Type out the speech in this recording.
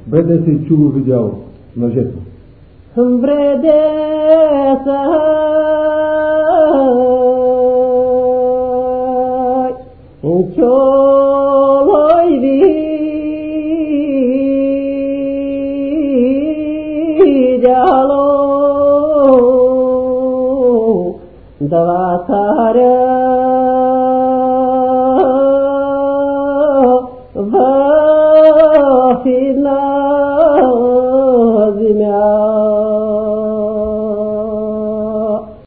Brede se čuvu viděl na žetvu. Brede se čoloj vidělo dva cara v